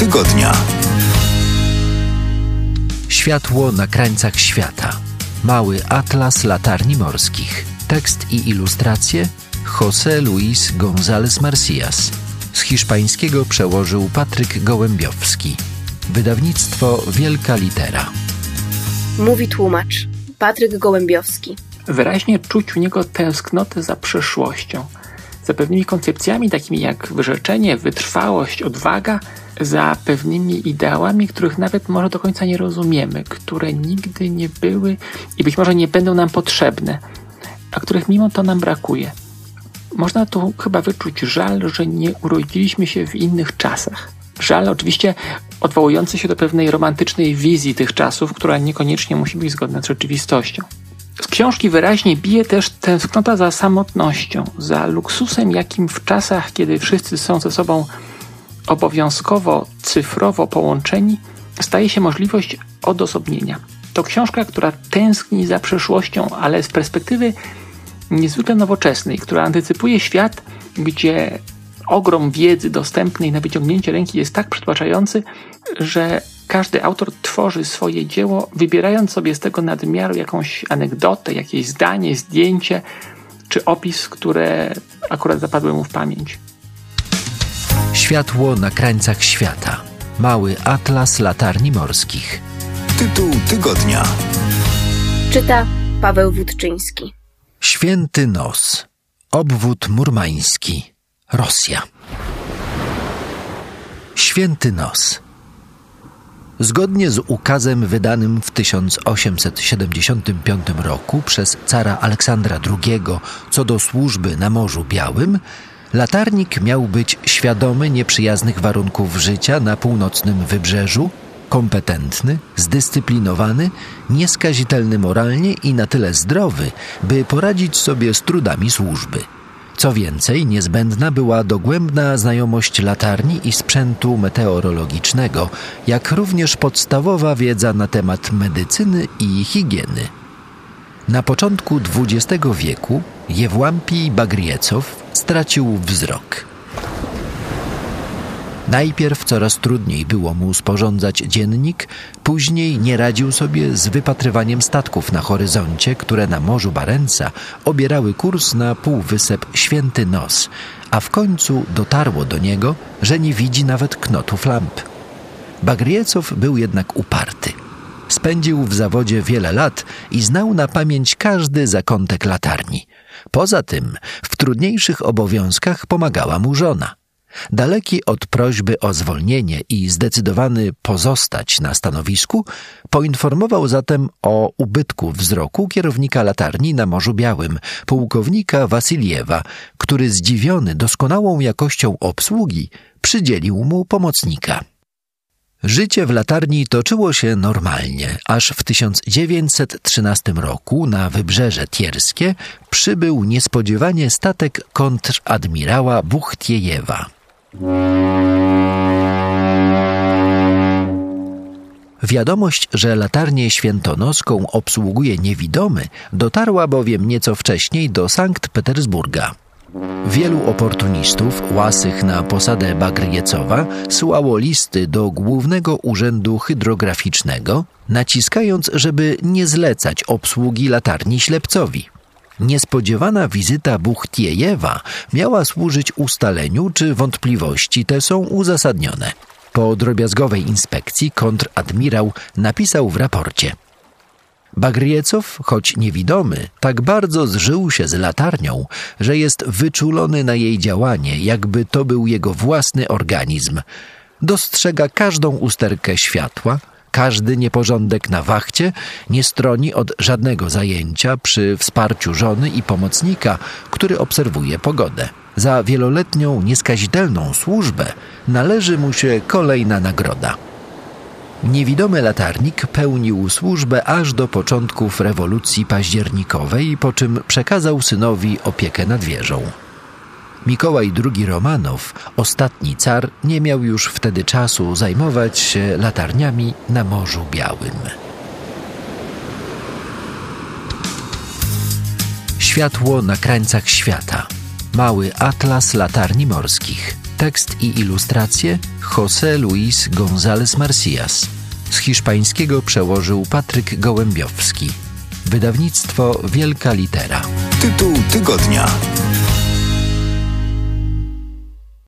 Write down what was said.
tygodnia. Światło na krańcach świata. Mały atlas latarni morskich. Tekst i ilustracje José Luis González Marcías. Z hiszpańskiego przełożył Patryk Gołębiowski. Wydawnictwo Wielka Litera. Mówi tłumacz Patryk Gołębiowski. Wyraźnie czuć u niego tęsknotę za przeszłością, za pewnymi koncepcjami takimi jak wyrzeczenie, wytrwałość, odwaga, za pewnymi ideałami, których nawet może do końca nie rozumiemy, które nigdy nie były i być może nie będą nam potrzebne, a których mimo to nam brakuje. Można tu chyba wyczuć żal, że nie urodziliśmy się w innych czasach. Żal oczywiście odwołujący się do pewnej romantycznej wizji tych czasów, która niekoniecznie musi być zgodna z rzeczywistością. Z książki wyraźnie bije też tęsknota za samotnością, za luksusem, jakim w czasach, kiedy wszyscy są ze sobą obowiązkowo, cyfrowo połączeni, staje się możliwość odosobnienia. To książka, która tęskni za przeszłością, ale z perspektywy niezwykle nowoczesnej, która antycypuje świat, gdzie ogrom wiedzy dostępnej na wyciągnięcie ręki jest tak przytłaczający, że każdy autor tworzy swoje dzieło, wybierając sobie z tego nadmiaru jakąś anegdotę, jakieś zdanie, zdjęcie czy opis, które akurat zapadły mu w pamięć. Światło na krańcach świata. Mały atlas latarni morskich. Tytuł tygodnia. Czyta Paweł Wódczyński. Święty Nos. Obwód murmański. Rosja. Święty Nos. Zgodnie z ukazem wydanym w 1875 roku przez cara Aleksandra II co do służby na Morzu Białym, latarnik miał być świadomy nieprzyjaznych warunków życia na północnym wybrzeżu, kompetentny, zdyscyplinowany, nieskazitelny moralnie i na tyle zdrowy, by poradzić sobie z trudami służby. Co więcej, niezbędna była dogłębna znajomość latarni i sprzętu meteorologicznego, jak również podstawowa wiedza na temat medycyny i higieny. Na początku XX wieku Jewłampij Bagrijecow stracił wzrok. Najpierw coraz trudniej było mu sporządzać dziennik, później nie radził sobie z wypatrywaniem statków na horyzoncie, które na Morzu Barentsa obierały kurs na półwysep Święty Nos, a w końcu dotarło do niego, że nie widzi nawet knotów lamp. Bagrijecow był jednak uparty. Spędził w zawodzie wiele lat i znał na pamięć każdy zakątek latarni. Poza tym w trudniejszych obowiązkach pomagała mu żona. Daleki od prośby o zwolnienie i zdecydowany pozostać na stanowisku, poinformował zatem o ubytku wzroku kierownika latarni na Morzu Białym, pułkownika Wasiljewa, który zdziwiony doskonałą jakością obsługi przydzielił mu pomocnika. Życie w latarni toczyło się normalnie, aż w 1913 roku na wybrzeże Tierskie przybył niespodziewanie statek kontradmirała Buchtiejewa. Wiadomość, że latarnię świętonoską obsługuje niewidomy, dotarła bowiem nieco wcześniej do Sankt Petersburga. Wielu oportunistów, łasych na posadę Bagrijecowa, słało listy do Głównego Urzędu Hydrograficznego, naciskając, żeby nie zlecać obsługi latarni ślepcowi. Niespodziewana wizyta Buchtiejewa miała służyć ustaleniu, czy wątpliwości te są uzasadnione. Po drobiazgowej inspekcji kontradmirał napisał w raporcie: Bagrijecow, choć niewidomy, tak bardzo zżył się z latarnią, że jest wyczulony na jej działanie, jakby to był jego własny organizm. Dostrzega każdą usterkę światła, każdy nieporządek na wachcie, nie stroni od żadnego zajęcia przy wsparciu żony i pomocnika, który obserwuje pogodę. Za wieloletnią nieskazitelną służbę należy mu się kolejna nagroda. Niewidomy latarnik pełnił służbę aż do początków rewolucji październikowej, po czym przekazał synowi opiekę nad wieżą. Mikołaj II Romanow, ostatni car, nie miał już wtedy czasu zajmować się latarniami na Morzu Białym. Światło na krańcach świata. Mały atlas latarni morskich. Tekst i ilustracje José Luis González Marsías. Z hiszpańskiego przełożył Patryk Gołębiowski. Wydawnictwo Wielka Litera. Tytuł tygodnia.